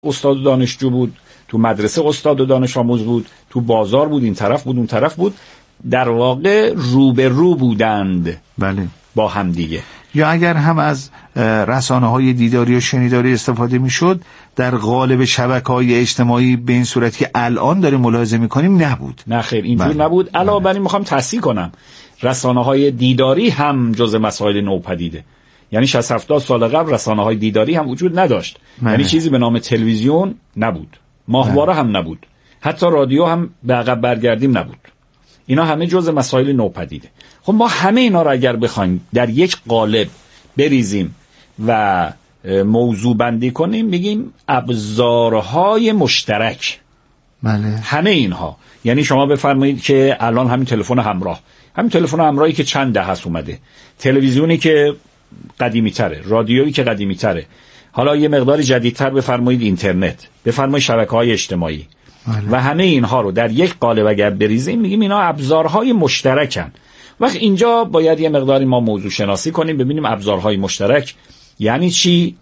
استاد و دانشجو بود، تو مدرسه استاد و دانش آموز بود، تو بازار بود، این طرف بود اون طرف بود، در واقع روبرو بودند. بله. با هم دیگه. یا اگر هم از رسانه‌های دیداری و شنیداری استفاده می‌شد، در قالب شبکه‌های اجتماعی به این صورت که الان داریم ملاحظه می‌کنیم نبود. نه خیر، اینجور نبود. علاوه بر این می‌خوام تصحیح کنم، رسانه‌های دیداری هم جزء مسائل نوپدیده. یعنی 60-70 سال قبل رسانه‌های دیداری هم وجود نداشت. یعنی چیزی به نام تلویزیون نبود، ماهواره هم نبود، حتی رادیو هم به عقب برگردیم نبود. اینا همه جزء مسائل نوپدیده. خب ما همه اینا رو اگر بخوایم در یک قالب بریزیم و موضوع بندی کنیم، میگیم ابزارهای مشترک. بله. همه اینها، یعنی شما بفرمایید که الان همین تلفن همراه، همین تلفن همراهی که چند دهه هست اومده، تلویزیونی که قدیمی تره، رادیویی که قدیمی تره، حالا یه مقدار جدیدتر بفرمایید اینترنت، بفرمایید شبکه‌های اجتماعی. و همه اینها رو در یک قالب اگر بریزیم میگیم اینا ابزارهای مشترکن. وقت اینجا باید یه مقداری ما موضوع شناسی کنیم، ببینیم ابزارهای مشترک یعنی چی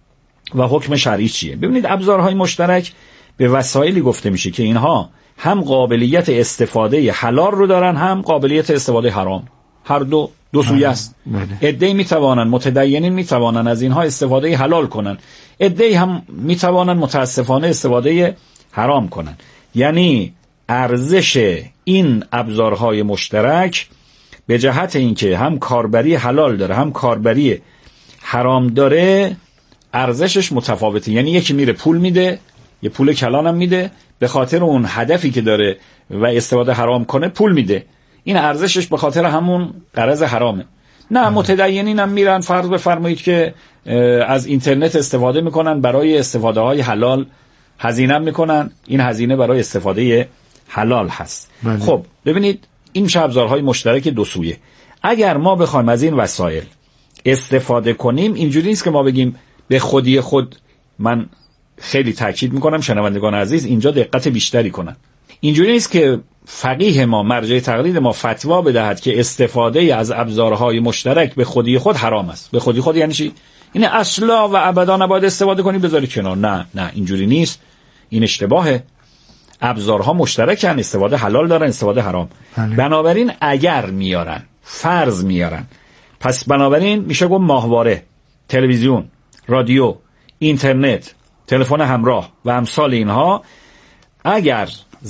و حکم شرعی چیه. ببینید ابزارهای مشترک به وسایلی گفته میشه که اینها هم قابلیت استفاده حلال رو دارن، هم قابلیت استفاده حرام. هر دو سویه است. عده‌ای میتوانن، متدینین میتوانن از اینها استفاده حلال کنن، عده‌ای هم میتوانن متاسفانه استفاده حرام کنن. یعنی ارزش این ابزارهای مشترک به جهت اینکه هم کاربری حلال داره هم کاربری حرام داره، ارزشش متفاوته. یعنی یکی میره پول میده، یه پول کلان هم میده، به خاطر اون هدفی که داره و استفاده حرام کنه پول میده، این ارزشش به خاطر همون غرض حرامه. نه، متدینین هم میرن، فرض بفرمایید که از اینترنت استفاده میکنن، برای استفاده های حلال هزینه میکنن، این هزینه برای استفاده حلال هست. خب ببینید این میشه ابزارهای مشترک دو سویه. اگر ما بخوایم از این وسایل استفاده کنیم، اینجوری نیست که ما بگیم به خودی خود، من خیلی تاکید میکنم شنوندگان عزیز اینجا دقت بیشتری کنن، اینجوری نیست که فقیه ما، مرجع تقلید ما فتوا بدهد که استفاده از ابزارهای مشترک به خودی خود حرام است. به خودی خود یعنی چی؟ این اصلا و ابدا نباید استفاده کنی، بذاری کنار. نه اینجوری نیست، این اشتباهه. ابزارها مشترکن، استفاده حلال دارن، استفاده حرام. بنابراین اگر میارن، فرض میارن، پس بنابراین میشه گفت ماهواره، تلویزیون، رادیو، اینترنت، تلفن همراه و امثال اینها اگر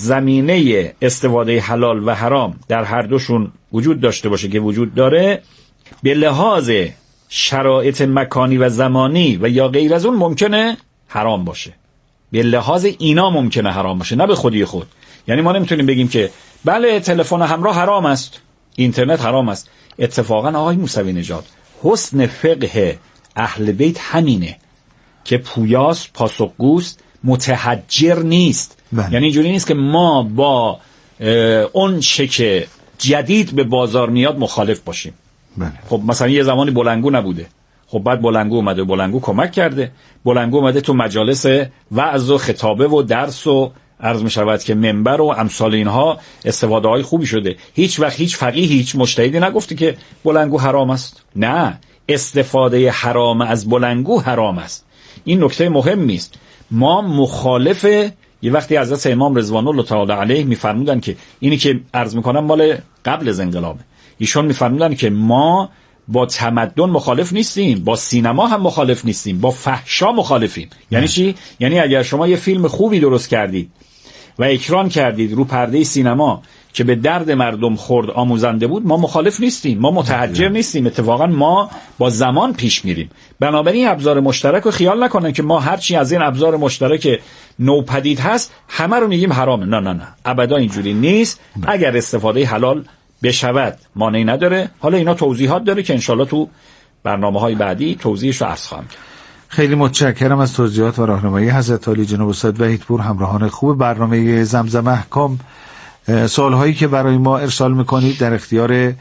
زمینه استفاده حلال و حرام در هر دوشون وجود داشته باشه که وجود داره، به لحاظ شرایط مکانی و زمانی و یا غیر از اون ممکنه حرام باشه. به لحاظ اینا ممکنه حرام باشه، نه به خودی خود. یعنی ما نمیتونیم بگیم که بله تلفن همراه حرام است، اینترنت حرام است. اتفاقا آقای موسوی نژاد، حسن فقه اهل بیت همینه که پویاست، پاسخگوست، متحجر نیست. یعنی اینجوری نیست که ما با اون چه که جدید به بازار میاد مخالف باشیم. خب مثلا یه زمانی بلنگو نبوده، خب بعد بلنگو اومده، بلنگو کمک کرده، بلنگو اومده تو مجالس وعظ و خطابه و درس و عرض می شود که منبر و امثال اینها استفاده های خوبی شده. هیچ وقت هیچ فقیه، هیچ مجتهدی نگفته که بلنگو حرام است. نه، استفاده حرام از بلنگو حرام است. این نکته مهمی است. ما مخالف، یه وقتی حضرت امام رضوان الله تعالی علیه میفرمودن که اینی که عرض میکنم مال قبل از انقلابه، ایشون میفرمودن که ما با تمدن مخالف نیستیم، با سینما هم مخالف نیستیم، با فحشا مخالفیم. یعنی چی؟ یعنی اگر شما یه فیلم خوبی درست کردید و اکران کردید رو پرده سینما که به درد مردم خورد، آموزنده بود، ما مخالف نیستیم، ما متحجر نیستیم، اتفاقا ما با زمان پیش میریم. بنابراین ابزار مشترک رو خیال نکنن که ما هرچی از این ابزار مشترک نوپدید هست همه رو میگیم حرامه. نه ابدا اینجوری نیست. اگر استفاده حلال بشود مانعی نداره. حالا اینا توضیحات داره که انشالله تو برنامه‌های بعدی توضیحش رو عرض خواهم کرد. خیلی متشکرم از توضیحات و راهنمایی حضرت عالی جناب استاد وحیدپور، همراهان خوب برنامه زمزم احکام. سوال‌هایی که برای ما ارسال می‌کنید در اختیار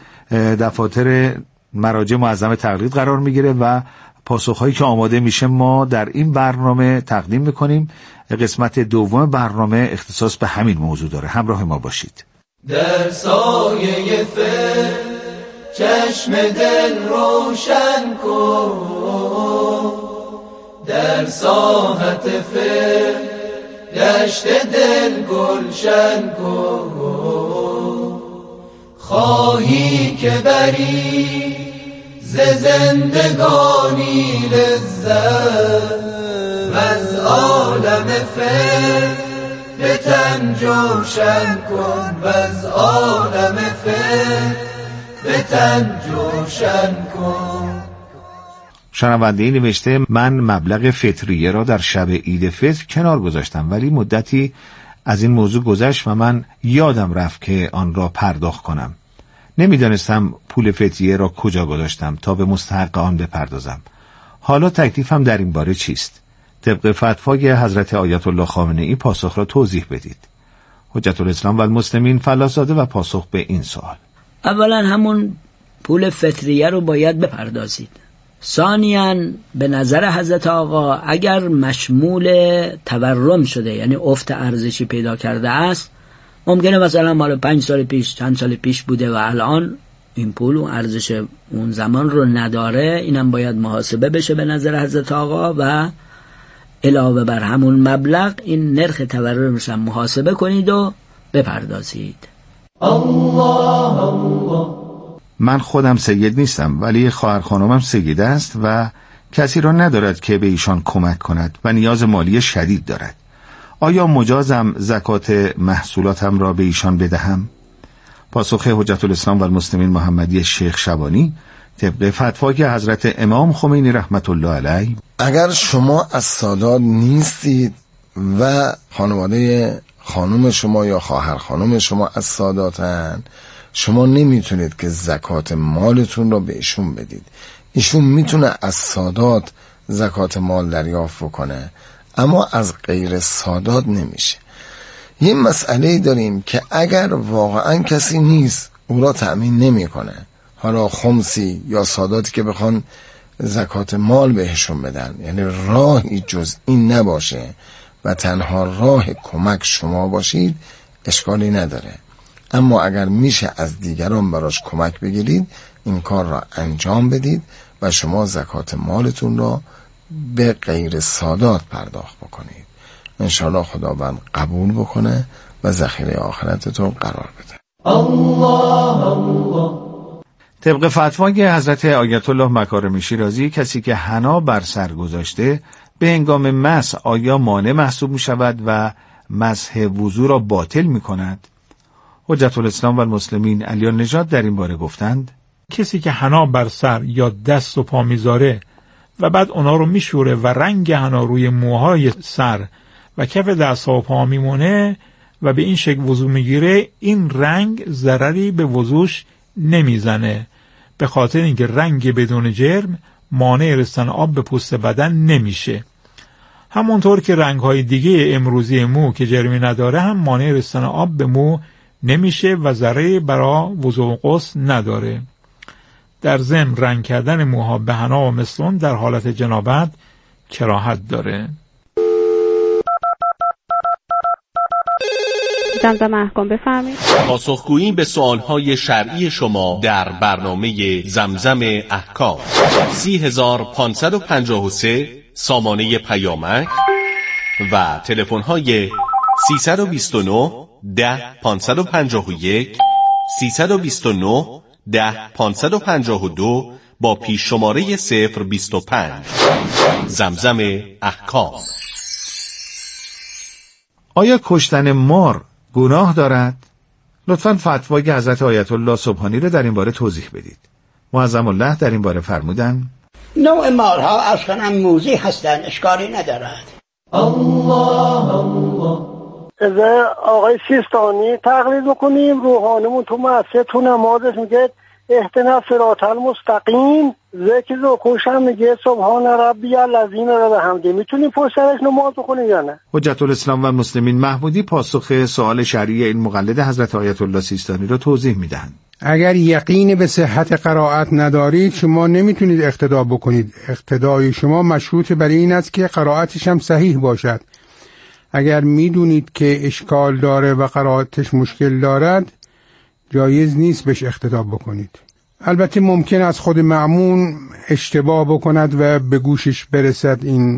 دفاتر مراجع معظم تقلید قرار می‌گیره و پاسخ‌هایی که آماده میشه ما در این برنامه تقدیم می‌کنیم. قسمت دوم برنامه اختصاص به همین موضوع داره. همراه ما باشید. در سایه فکر چشم دل روشن کن، در ساحت فکر دشت دل گلشن کن. خواهی که بری ز زندگانی لذت و از عالم فکر به تن جوشن کن، و از عالم فکر به تن جوشن کن. شنونده نوشته من مبلغ فطریه را در شب عید فطر کنار گذاشتم، ولی مدتی از این موضوع گذشت و من یادم رفت که آن را پرداخت کنم. نمیدانستم پول فطریه را کجا گذاشتم تا به مستحق آن بپردازم. حالا تکلیفم در این باره چیست؟ طبق فتوای حضرت آیت الله خامنه‌ای پاسخ را توضیح بدید. حجت الاسلام و المسلمین فلاساده و پاسخ به این سوال: اولا همون پول فطریه رو باید بپردازید. ثانیاً به نظر حضرت آقا اگر مشمول تورم شده، یعنی افت ارزشی پیدا کرده است، ممکنه مثلا مال 5 سال پیش چند سال پیش بوده و الان این پول و ارزش اون زمان رو نداره، اینم باید محاسبه بشه به نظر حضرت آقا و علاوه بر همون مبلغ این نرخ تورمش هم محاسبه کنید و بپردازید. الله الله. من خودم سید نیستم، ولی خواهر خانمم سید است و کسی را ندارد که به ایشان کمک کند و نیاز مالی شدید دارد. آیا مجازم زکات محصولاتم را به ایشان بدهم؟ پاسخ حجت الاسلام و المسلمین محمدی شیخ شبانی طبق فتوای حضرت امام خمینی رحمت الله علیه: اگر شما از سادات نیستید و خانواده خانم شما یا خواهر خانم شما از ساداتن، شما نمیتونید که زکات مالتون رو به ایشون بدید. ایشون میتونه از سادات زکات مال دریافت بکنه، اما از غیر سادات نمیشه. یه مسئله داریم که اگر واقعا کسی نیست او را تأمین نمیکنه، حالا خمسی یا ساداتی که بخوان زکات مال بهشون بدن، یعنی راهی جز این نباشه و تنها راه کمک شما باشید، اشکالی نداره. اما اگر میشه از دیگران براش کمک بگیرید، این کار را انجام بدید و شما زکات مالتون را به غیر سادات پرداخت بکنید. انشاءالله خداوند قبول بکنه و ذخیره آخرتتون قرار بده. الله الله. طبق فتوای حضرت آیت الله مکارمی شیرازی کسی که حنا بر سر گذاشته به هنگام مسح آیا مانع محسوب می شود و مسح وضو را باطل می کند؟ حجت الاسلام و المسلمین علی نژاد در این باره گفتند: کسی که حنا بر سر یا دست و پا میذاره و بعد اونا رو میشوره و رنگ حنا روی موهای سر و کف دست و پا میمونه و به این شکل وضو میگیره، این رنگ ضرری به وضوش نمیزنه، به خاطر اینکه رنگ بدون جرم مانع رسیدن آب به پوست بدن نمیشه. همونطور که رنگ‌های دیگه امروزی مو که جرمی نداره هم مانع رسیدن آب به مو نمیشه و ضرری برای وضو و غسل نداره. در ضمن رنگ کردن موها به حنا و مثلون در حالت جنابت کراهت داره. زمزمه احکام بفرمایید. پاسخگویی به سوالهای شرعی شما در برنامه زمزم احکام. 30553 سامانه پیامک و تلفن‌های 329 10 551 329 10 552 با پیش شماره 025. زمزم احکام. آیا کشتن مار گناه دارد؟ لطفاً فتوای حضرت آیت الله سبحانی را در این باره توضیح بدید. معظم الله در این باره فرمودند: نوع مارها اصلا موذی هستند، اشکالی ندارد. الله الله. از آقای سیستانی تقلید بکنیم، روحانیمون تو مسجد تو نمازش میگه اهدنا صراط المستقیم، ذکر رو خوشم میگه سبحان ربی العظیم رو به حمده. میتونیم پشت سرش نماز بخونیم یا نه؟ حجت الاسلام و المسلمین محمودی پاسخ سوال شرعی این مقلد حضرت آیت الله سیستانی رو توضیح میدهند. اگر یقین به صحت قرائت ندارید شما نمیتونید اقتدا بکنید. اقتدای شما مشروط بر این است که قرائتش هم صحیح باشد. اگر میدونید که اشکال داره و قرائتش مشکل دارد، جایز نیست بهش اقتدا بکنید. البته ممکن است خود مأمون اشتباه بکند و به گوشش برسد این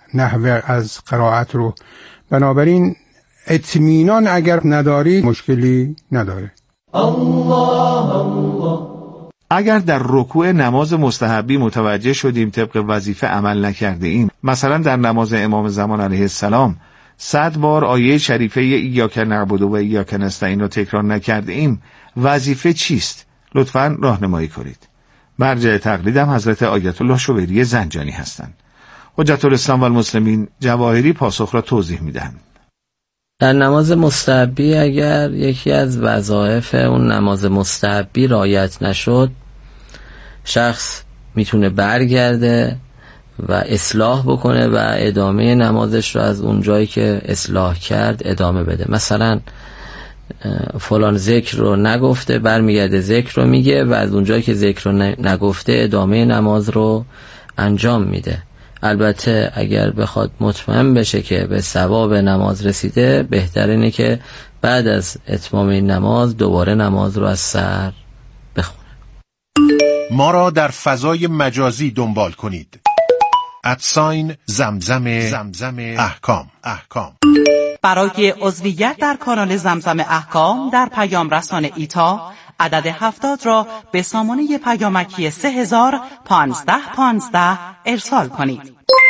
نحوه از قرائت رو. بنابراین اطمینان اگر نداری مشکلی نداره. الله الله. اگر در رکوع نماز مستحبی متوجه شدیم طبق وظیفه عمل نکرده ایم، مثلا در نماز امام زمان علیه السلام 100 بار آیه شریفه ایاک نعبد و ایاک نستعین را تکرار نکرده ایم، وظیفه چیست؟ لطفاً راهنمایی کنید. مرجع تقلیدم حضرت آیت الله شویری زنجانی هستند. حجت الاسلام و المسلمین جواهری پاسخ را توضیح میدهند. در نماز مستحبی اگر یکی از وظایف اون نماز مستحبی رعایت نشد، شخص میتونه برگرده و اصلاح بکنه و ادامه نمازش رو از اون جایی که اصلاح کرد ادامه بده. مثلا فلان ذکر رو نگفته، برمیگرده ذکر رو میگه و از اون جایی که ذکر رو نگفته ادامه نماز رو انجام میده. البته اگر بخواد مطمئن بشه که به ثواب نماز رسیده، بهتر اینه که بعد از اتمام این نماز دوباره نماز رو از سر بخونه. ما را در فضای مجازی دنبال کنید. @زمزم احکام. برای عضویت در کانال زمزم احکام در پیام رسان ایتا عدد 70 را به سامانه پیامکی 301515 ارسال کنید.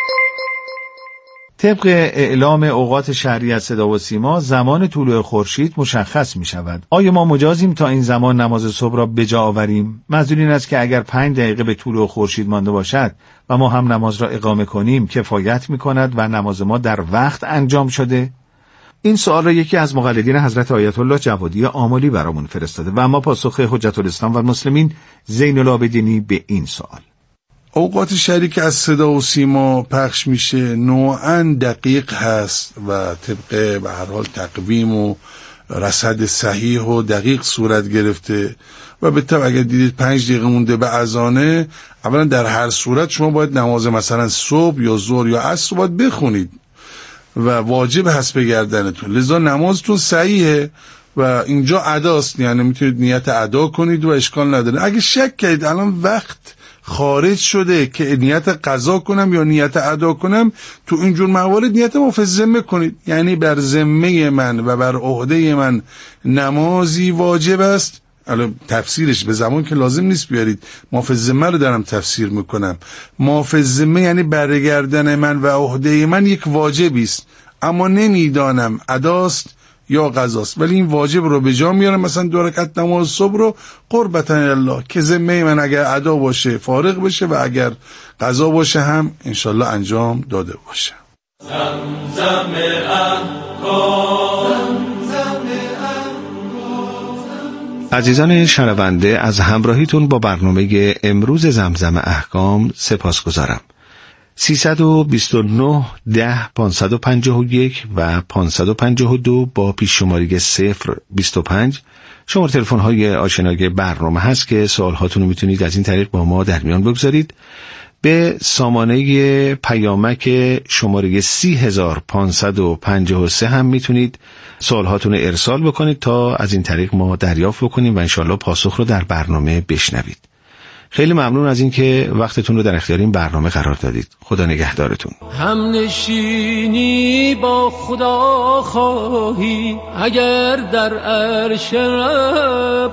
طبق اعلام اوقات شهری از صدا و سیما زمان طلوع خورشید مشخص می شود. آیا ما مجازیم تا این زمان نماز صبح را به جا آوریم؟ منظور این است که اگر 5 دقیقه به طلوع خورشید مانده باشد و ما هم نماز را اقامه کنیم کفایت می کند و نماز ما در وقت انجام شده؟ این سوال را یکی از مقلدین حضرت آیت الله جوادی آملی برامون فرستاده و اما پاسخ حجت الاسلام و المسلمین زین العابدینی به این سوال. اوقات شهری که از صدا و سیما پخش میشه نوعاً دقیق هست و طبق به هر حال تقویم و رصد صحیح و دقیق صورت گرفته و به طبع اگر دیدید 5 دقیقه مونده به اذانه، اولا در هر صورت شما باید نماز مثلا صبح یا ظهر یا عصر باید بخونید و واجب هست به گردنتون، لذا نمازتون صحیحه و اینجا اداست، یعنی میتونید نیت ادا کنید و اشکال نداره. اگه شک کردید الان وقت خارج شده که نیت قضا کنم یا نیت ادا کنم، تو اینجور موارد نیت ما فی الذمه کنید، یعنی بر ذمه من و بر عهده من نمازی واجب است. الان تفسیرش به زمان که لازم نیست بیارید، ما فی الذمه رو دارم تفسیر میکنم. ما فی الذمه یعنی برگردن من و عهده من یک واجبی است، اما نمیدانم اداست یا قضاست، ولی این واجب رو به جا میارم. مثلا 2 رکعت نماز صبح رو قربتا الله که ذمه من اگر ادا باشه فارغ بشه و اگر قضا باشه هم انشالله انجام داده باشه. زمزم احکام. عزیزان شنونده، از همراهیتون با برنامه امروز زمزم احکام سپاسگزارم. 329 10 551 و 552 با پیش شماره 025 شماره تلفن های آشنای برنامه هست که سوال هاتون رو میتونید از این طریق با ما در میان بگذارید. به سامانه پیامک شماره 30553 هم میتونید سوال هاتون رو ارسال بکنید تا از این طریق ما دریافت بکنیم و انشالله پاسخ رو در برنامه بشنوید. خیلی ممنون از این که وقتتون رو در اختیار این برنامه قرار دادید. خدا نگهدارتون. هم نشینی با خدا خواهی اگر در عرش رب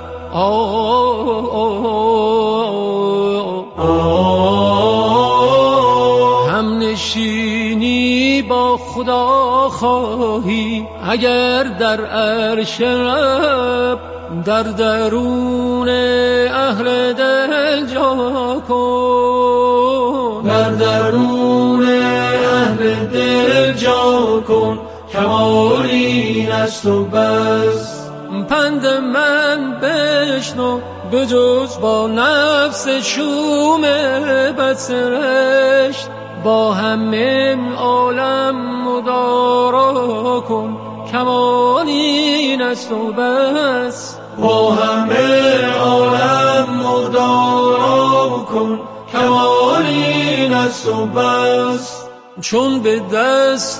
هم نشینی با خدا خواهی اگر در عرش رب در درون اهل دل جا کن، در درون اهل دل جا کن، کمال این است و بس. پند من بشنو به جز با نفس شوم بدسرشت، با همه عالم مدارا کن، کمال این است و بس. با همه عالم مدارا کن، کمال این است و بس. چون به دست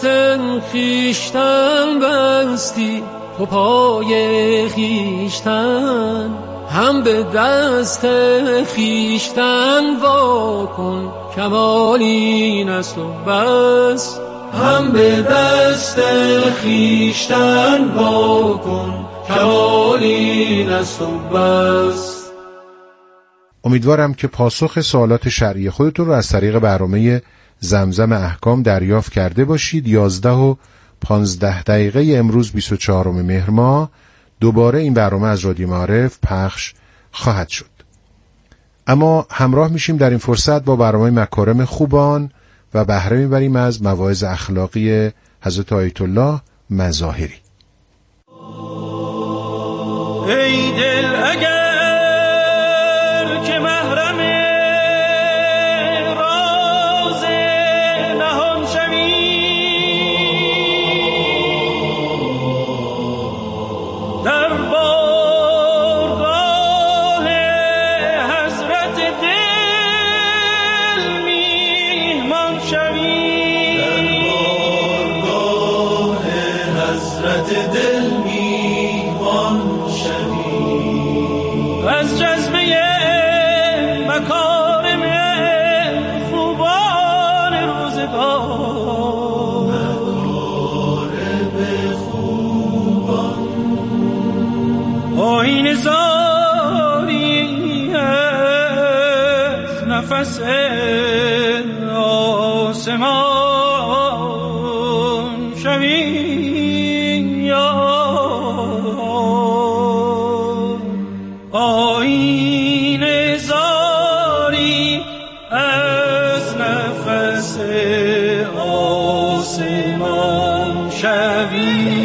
خویشتن بستی تو پای خویشتن، هم به دست خویشتن واکن کمال این است و بس. هم به دست خویشتن واکن کمال این است و بس. امیدوارم که پاسخ سوالات شرعی خودتون رو از طریق برنامه زمزم احکام دریافت کرده باشید. 11 و 15 دقیقه امروز 24 مهر ماه دوباره این برنامه از رادیو معارف پخش خواهد شد. اما همراه میشیم در این فرصت با برنامه مکارم خوبان و بهره میبریم از مواعظ اخلاقی حضرت آیت الله مظاهری. ای دل اگر که محرم راز نهان شوی، در بارگاه حضرت دل میهمان شوی، در بارگاه حضرت دل میهمان شوی، از جذبه مکارم خوبان روزگار، مکارم خوبان آیین زاری از نفس آسمان شوی، آیین زاری از نفس آسمان شوی.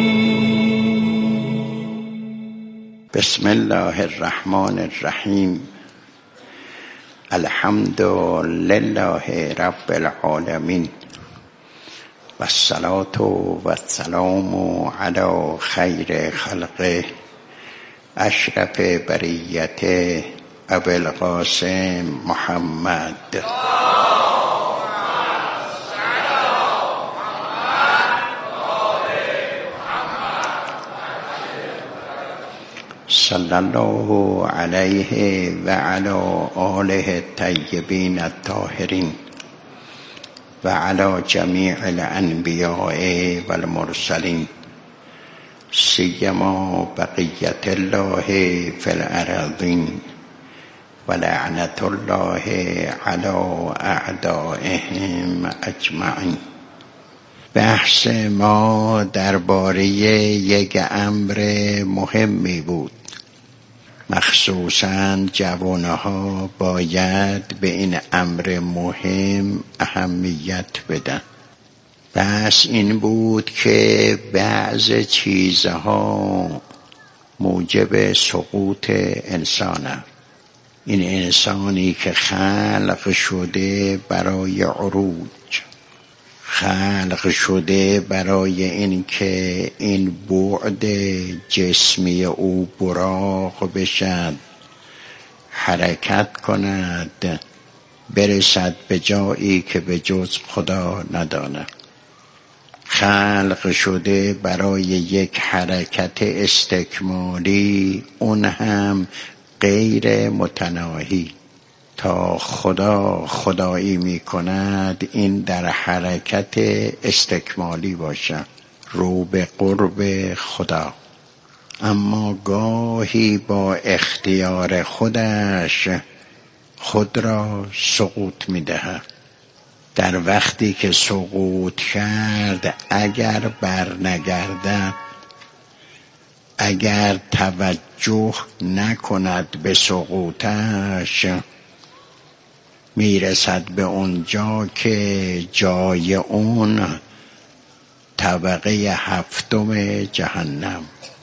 بسم الله الرحمن الرحیم. الحمد لله رب العالمین و الصلاة و السلام علی خیر خلقه اشرف بریت ابوالقاسم محمد صلی الله علیه و علی آله الطیبین الطاهرین و علی جمیع الانبیاء و المرسلین سیما بقیت الله فی الارضین و لعنت الله علی اعدائهم اجمعین. بحث ما درباره یک امر مهمی بود. مخصوصاً جوانها باید به این امر مهم اهمیت بدن. بحث این بود که بعض چیزها موجب سقوط انسانه. این انسانی که خلق شده برای عروج، خلق شده برای این که این بعد جسمی او براق بشد، حرکت کند، برسد به جایی که به جز خدا نداند. خلق شده برای یک حرکت استکمالی، اون هم غیر متناهی. تا خدا خدایی می کند این در حرکت استکمالی باشد، رو به قرب خدا. اما گاهی با اختیار خودش خود را سقوط می دهد. در وقتی که سقوط کرد اگر برنگردد، اگر توجه نکند به سقوطش، میرسد به اونجا که جای اون طبقه 7 جهنم.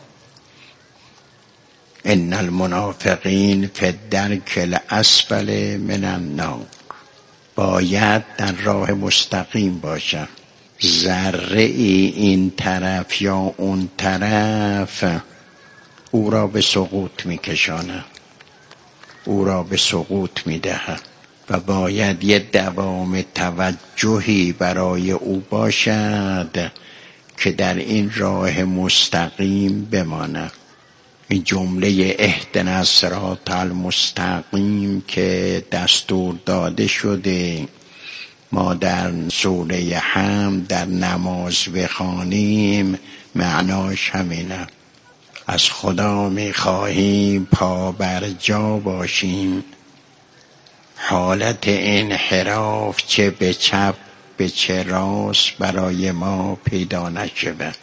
ان المنافقین فی الدرک الاسفل من النار. باید در راه مستقیم باشد. ذره ای این طرف یا اون طرف او را به سقوط میکشاند، او را به سقوط میدهد و باید یه دوام توجهی برای او باشد که در این راه مستقیم بماند. این جمله اهدنا الصراط المستقیم که دستور داده شده ما در سوره حمد در نماز بخوانیم، معناش همینه. از خدا میخواهیم پا بر جا باشیم، حالت انحراف چه به چپ به چه راست برای ما پیدا نشود،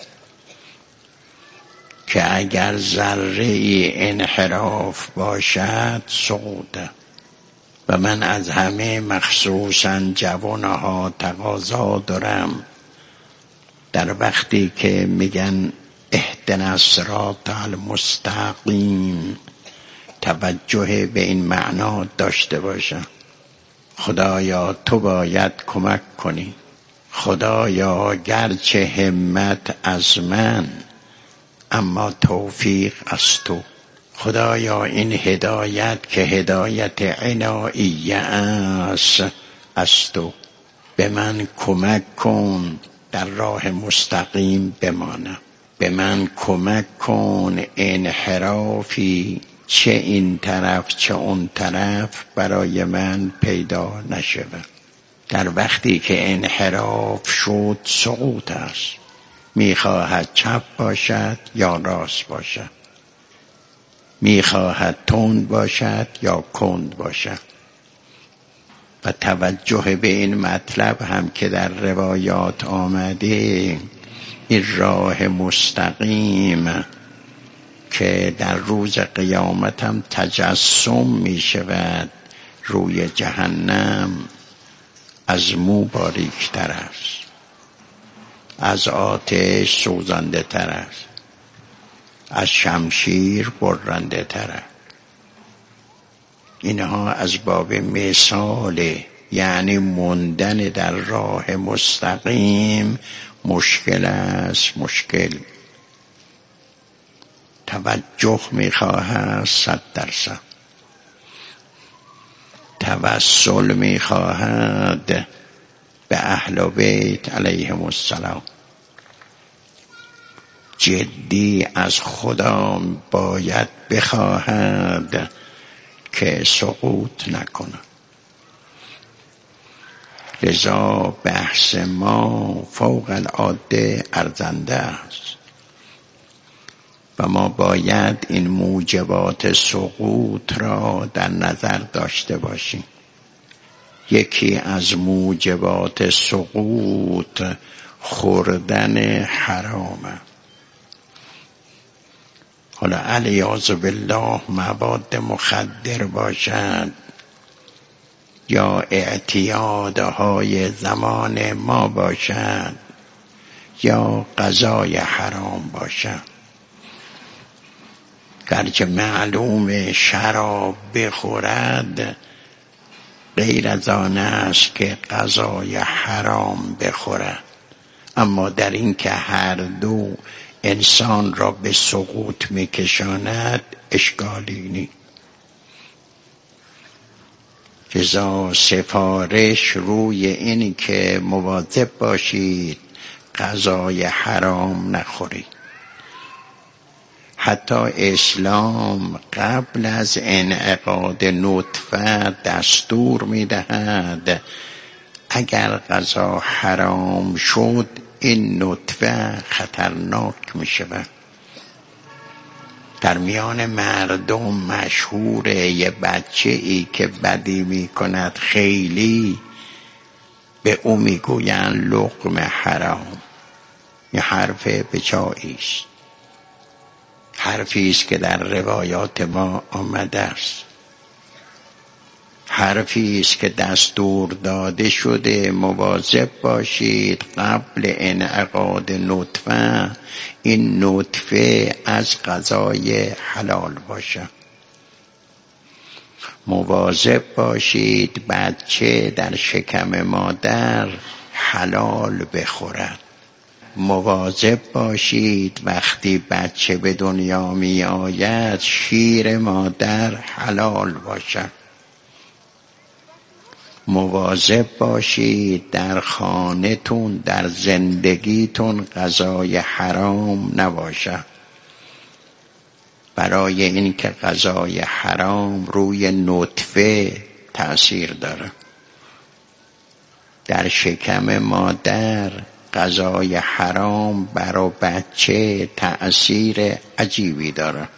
که اگر ذره انحراف باشد سقوطه. و من از همه مخصوصا جوانها تقاضا دارم در وقتی که میگن اهدنا الصراط المستقیم توجه به این معنا داشته باشم. خدایا تو باید کمک کنی، خدایا گرچه همت از من اما توفیق از تو، خدایا این هدایت که هدایت عناییه است از تو، به من کمک کن در راه مستقیم بمانم، به کمک کمک کن انحرافی چه این طرف چه اون طرف برای من پیدا نشود. در وقتی که انحراف شد سقوط است، میخواهد چپ باشد یا راست باشد، میخواهد تند باشد یا کند باشد. و توجه به این مطلب هم که در روایات آمده، این راه مستقیم که در روز قیامت هم تجسم می شود روی جهنم، از مو باریک تر است، از آتش سوزنده تر است، از شمشیر برنده تر است. اینها از باب مثاله، یعنی موندن در راه مستقیم مشکل است. مشکل توجه میخواهد 100%، توسل میخواهد به اهل بیت علیهم السلام، جدی از خدا باید بخواهد که سقوط نکنه. لذا بحث ما فوق العاده ارزنده است و ما باید این موجبات سقوط را در نظر داشته باشیم. یکی از موجبات سقوط خوردن حرامه. حالا علیاذ بالله مواد مخدر باشد یا اعتیادهای زمان ما باشد یا غذای حرام باشد. گرچه معلوم شراب بخورد غیر از آن است که غذای حرام بخورد، اما در این که هر دو انسان را به سقوط میکشاند اشکالی نیست. لذا سفارش روی این که مواظب باشید غذای حرام نخورید. حتی اسلام قبل از انعقاد نطفه دستور میدهد اگر غذا حرام شد این نطفه خطرناک می شود. در میان مردم مشهوره یه بچه ای که بدی می کند خیلی به او می گوین لقمه حرام. یه حرف بچاییست، حرفی است که در روایات ما آمده است، حرفی است که دستور داده شده مواظب باشید قبل انعقاد نطفه این نطفه از غذای حلال باشد. مواظب باشید بچه در شکم مادر حلال بخورد. مواظب باشید وقتی بچه به دنیا می آید شیر مادر حلال باشد. مواظب باشید در خانه‌تون در زندگیتون غذای حرام نباشد. برای این که غذای حرام روی نطفه تأثیر داره. در شکم مادر غذای حرام برای بچه تأثیر عجیبی داره.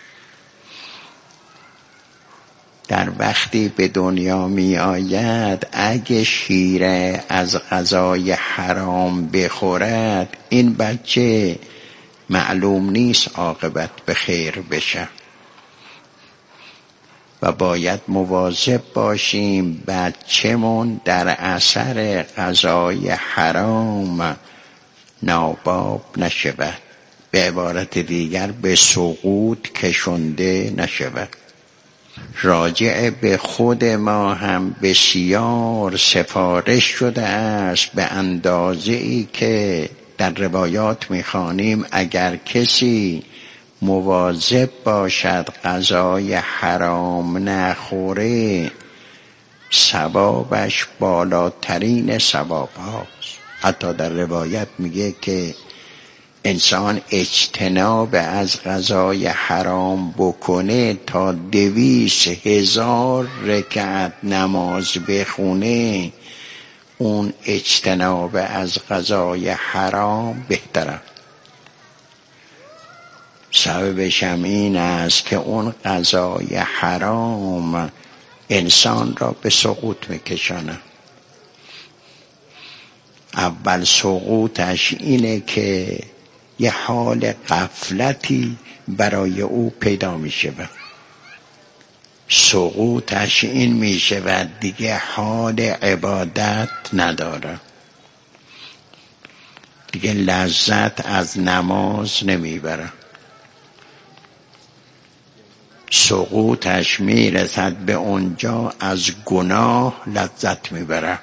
در وقتی به دنیا می آید اگه شیره از غذای حرام بخورد این بچه معلوم نیست عاقبت به خیر بشه و باید مواظب باشیم بچه‌مون در اثر غذای حرام ناباب نشود، به عبارت دیگر به سقوط کشنده نشود. راجع به خود ما هم بسیار سفارش شده است به اندازه‌ای که در روایات می‌خوانیم اگر کسی مواظب باشد غذای حرام نخوره ثوابش بالاترین ثواب هاست. حتی در روایت میگه که انسان اجتناب از غذای حرام بکنه تا 200,000 رکعت نماز بخونه اون اجتناب از غذای حرام بهتره. سببش هم این است که اون غذای حرام انسان را به سقوط میکشانه. اول سقوطش اینه که یه حال غفلتی برای او پیدا میشه. سقوطش این میشه و دیگه حال عبادت نداره، دیگه لذت از نماز نمیبره. سقوطش میرسد به اونجا از گناه لذت میبره.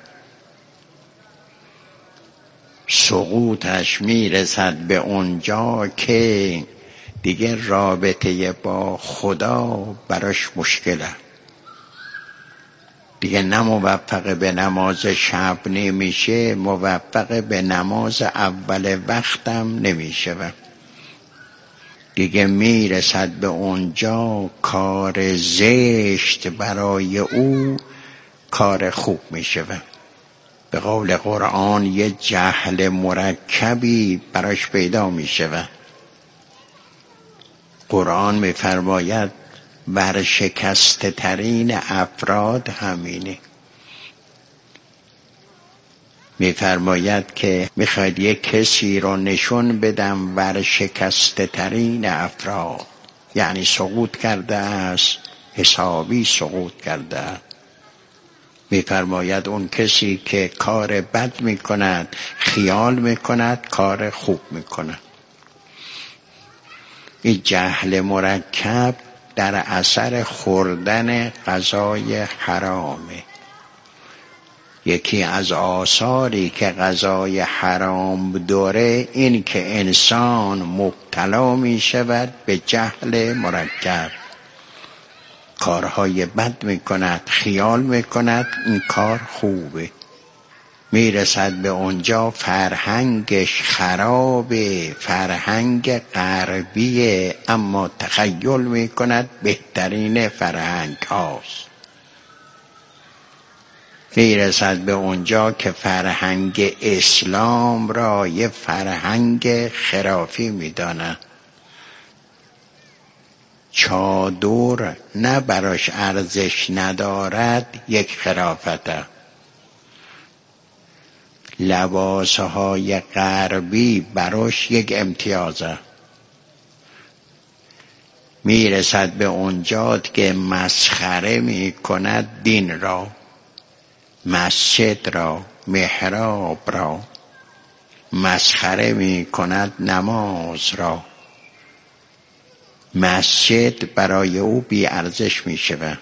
سقوطش میرسد به اونجا که دیگه رابطه با خدا براش مشکله، دیگه نه موفق به نماز شب نمیشه، موفق به نماز اول وقتم نمیشه. دیگه میرسد به اونجا کار زشت برای او کار خوب میشه. به قول قرآن یه جهل مرکبی براش پیدا میشه. قرآن میفرماید ورشکسته ترین افراد همینه. میفرماید که میخواید یک کسی رو نشون بدم ورشکسته ترین افراد، یعنی سقوط کرده است، حسابی سقوط کرده. میفرماید اون کسی که کار بد میکند خیال میکند کار خوب میکند. این جهل مرکب در اثر خوردن غذای حرامه. یکی از آثاری که غذای حرام داره این که انسان مبتلا می شود به جهل مرکب، کارهای بد می کند، خیال می کند این کار خوبه، می رسد به اونجا فرهنگش خرابه، فرهنگ غربیه، اما تخیل می کند بهترین فرهنگ هاست. میرسد به اونجا که فرهنگ اسلام را یه فرهنگ خرافی میدانه. چادر نه براش ارزش ندارد یک خرافته. لباسهای غربی براش یک امتیازه. میرسد به اونجا که مسخره میکند دین را، مسجد را، محراب را، مسخره می کند نماز را. مسجد برای او بی ارزش می شود،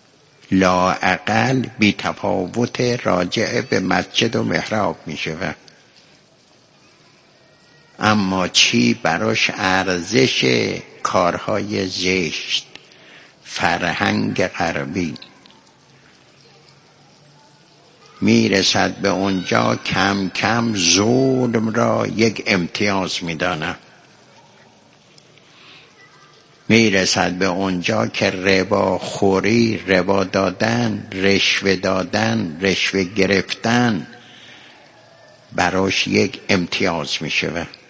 لااقل بی تفاوت راجع به مسجد و محراب می شود. اما چی براش ارزش؟ کارهای زشت، فرهنگ غربی. میرسد به اونجا کم کم ظلم را یک امتیاز میدانه. میرسد به اونجا که ربا خوری، ربا دادن، رشوه دادن، رشوه گرفتن براش یک امتیاز میشه.